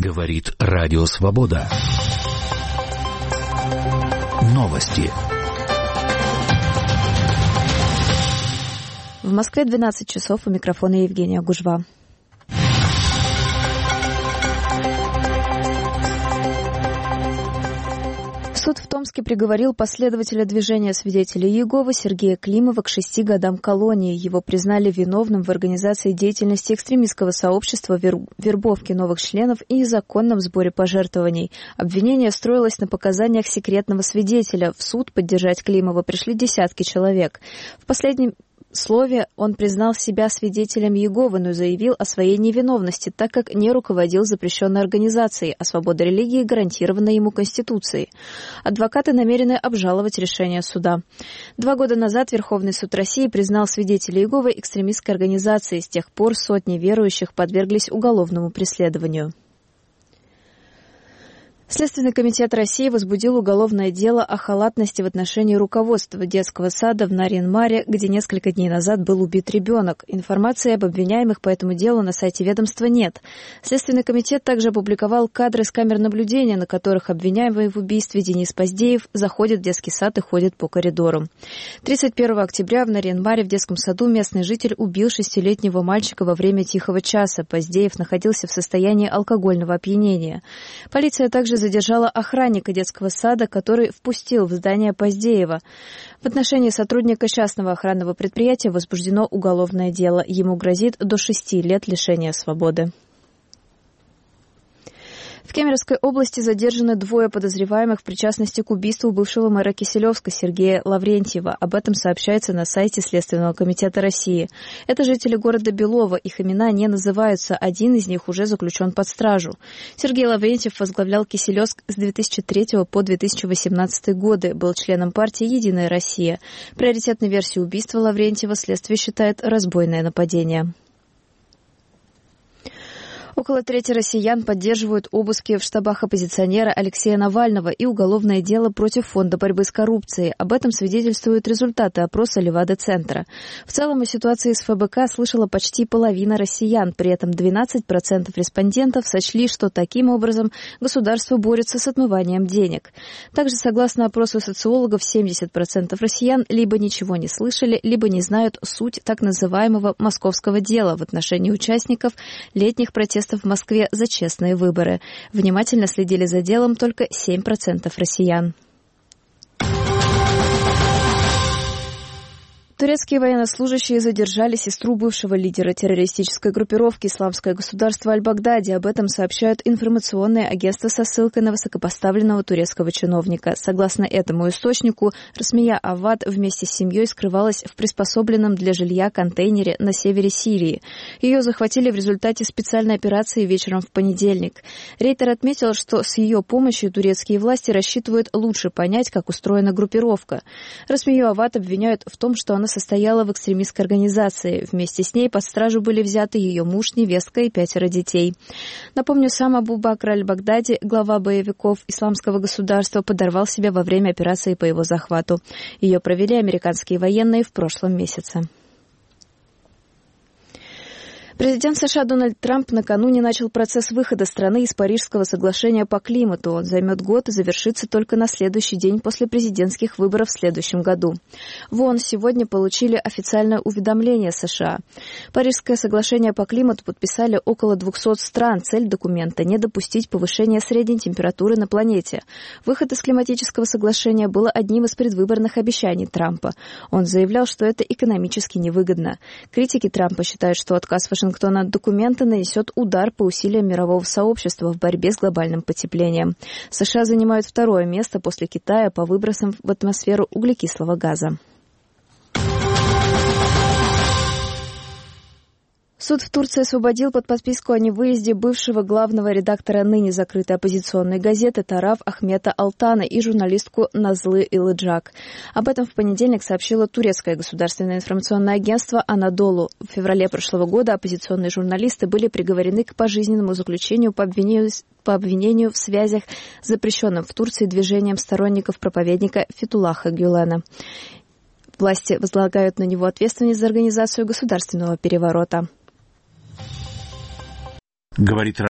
Говорит Радио Свобода. Новости. В Москве 12 часов, у микрофона Евгения Гужва. Суд в Томске приговорил последователя движения свидетелей Иеговы Сергея Климова к 6 годам колонии. Его признали виновным в организации деятельности экстремистского сообщества, вербовке новых членов и незаконном сборе пожертвований. Обвинение строилось на показаниях секретного свидетеля. В суд поддержать Климова пришли десятки человек. В последнем слове он признал себя свидетелем Иеговы, но заявил о своей невиновности, так как не руководил запрещенной организацией, а свобода религии гарантирована ему Конституцией. Адвокаты намерены обжаловать решение суда. 2 года назад Верховный суд России признал свидетелей Иеговы экстремистской организацией. С тех пор сотни верующих подверглись уголовному преследованию. Следственный комитет России возбудил уголовное дело о халатности в отношении руководства детского сада в Нарьян-Маре, где несколько дней назад был убит ребенок. Информации об обвиняемых по этому делу на сайте ведомства нет. Следственный комитет также опубликовал кадры с камер наблюдения, на которых обвиняемый в убийстве Денис Поздеев заходит в детский сад и ходит по коридорам. 31 октября в Нарьян-Маре в детском саду местный житель убил 6-летнего мальчика во время тихого часа. Поздеев находился в состоянии алкогольного опьянения. Полиция также задержала охранника детского сада, который впустил в здание Поздеева. В отношении сотрудника частного охранного предприятия возбуждено уголовное дело. Ему грозит до 6 лет лишения свободы. В Кемеровской области задержаны 2 подозреваемых в причастности к убийству бывшего мэра Киселевска Сергея Лаврентьева. Об этом сообщается на сайте Следственного комитета России. Это жители города Белово. Их имена не называются. Один из них уже заключен под стражу. Сергей Лаврентьев возглавлял Киселевск с 2003 по 2018 годы. Был членом партии «Единая Россия». Приоритетной версией убийства Лаврентьева следствие считает разбойное нападение. Около трети россиян поддерживают обыски в штабах оппозиционера Алексея Навального и уголовное дело против Фонда борьбы с коррупцией. Об этом свидетельствуют результаты опроса Левада-центра. В целом о ситуации с ФБК слышала почти половина россиян. При этом 12% респондентов сочли, что таким образом государство борется с отмыванием денег. Также, согласно опросу социологов, 70% россиян либо ничего не слышали, либо не знают суть так называемого московского дела в отношении участников летних протестов в Москве за честные выборы. Внимательно следили за делом только 7% россиян. Турецкие военнослужащие задержали сестру бывшего лидера террористической группировки «Исламское государство» Аль-Багдади. Об этом сообщают информационные агентства со ссылкой на высокопоставленного турецкого чиновника. Согласно этому источнику, Расмия Авад вместе с семьей скрывалась в приспособленном для жилья контейнере на севере Сирии. Ее захватили в результате специальной операции вечером в понедельник. Рейтер отметил, что с ее помощью турецкие власти рассчитывают лучше понять, как устроена группировка. Расмию Авад обвиняют в том, что она состояла в экстремистской организации. Вместе с ней под стражу были взяты ее муж, невестка и 5 детей. Напомню, сам Абу Бакр Аль-Багдади, глава боевиков Исламского государства, подорвал себя во время операции по его захвату. Ее провели американские военные в прошлом месяце. Президент США Дональд Трамп накануне начал процесс выхода страны из Парижского соглашения по климату. Он займет год и завершится только на следующий день после президентских выборов в следующем году. В ООН сегодня получили официальное уведомление США. Парижское соглашение по климату подписали около 200 стран. Цель документа – не допустить повышения средней температуры на планете. Выход из климатического соглашения был одним из предвыборных обещаний Трампа. Он заявлял, что это экономически невыгодно. Критики Трампа считают, что отказ Вашингтона от документа нанесет удар по усилиям мирового сообщества в борьбе с глобальным потеплением. США занимают 2-е место после Китая по выбросам в атмосферу углекислого газа. Суд в Турции освободил под подписку о невыезде бывшего главного редактора ныне закрытой оппозиционной газеты Тараф Ахмета Алтана и журналистку Назлы Илыджак. Об этом в понедельник сообщило турецкое государственное информационное агентство «Анадолу». В феврале прошлого года оппозиционные журналисты были приговорены к пожизненному заключению по обвинению в связях с запрещенным в Турции движением сторонников проповедника Фетуллаха Гюлена. Власти возлагают на него ответственность за организацию государственного переворота. Говорит